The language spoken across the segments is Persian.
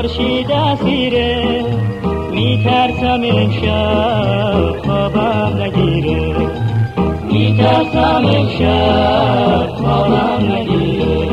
خورشید اسیره، میترسم امشب خوابم نگیره، میترسم امشب خوابم نگیره.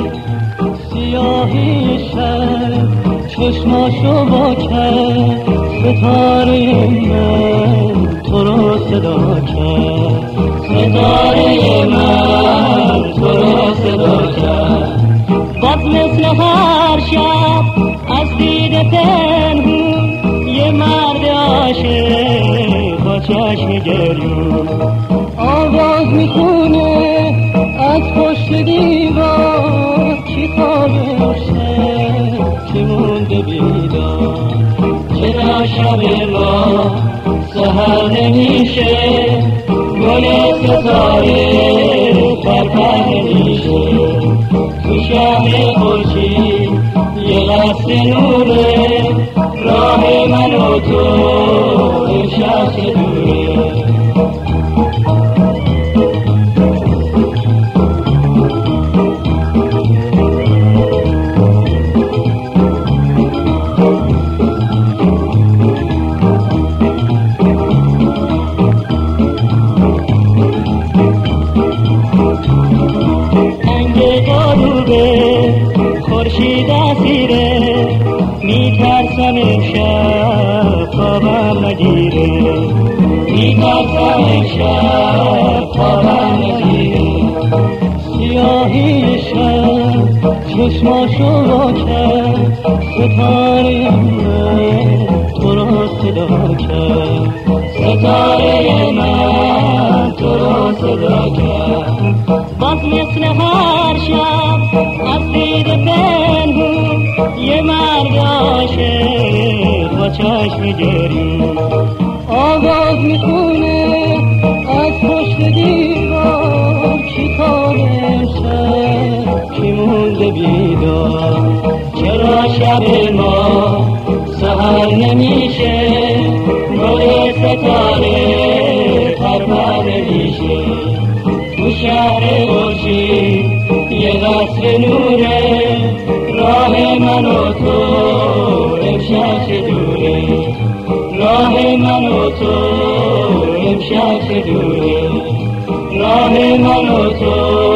سیاهی شب چشماشو وا کرد، ستاره من تو رو صدا کرد، ستاره من تو رو صدا کرد. باز مثل هر شب از دید پنهون یه مرد عاشق با چشم گریون آواز میخونه از پشت دیوار، کی خوابه شب کی مونده بیدار. چرا شب ما سحر نمیشه، گل ستاره پرپر نمیشه. تو شهر خورشید یه قصر نوره، راه من و تو امشب چه دوره. خورشید اسیره، میترسم امشب خوابم نگیره، میترسم امشب خوابم نگیره. سیاهی شب چشماشو وا کرد، ستاره من تو رو صدا کرد، ستاره من تو رو صدا کرد. باز مثل هر شب از دید پنهون یه مرد عاشق با چشم گریون آواز میخونه از پشت دیوار، کی خوابه امشب کی مونده بیدار. چرا شب ما سحر نمیشه، گل ستاره پرپر نمیشه. تو شهر خورشید یه قصر نوره، راه من و تو امشب چه دوره، راه من و تو امشب چه دوره، راه من و تو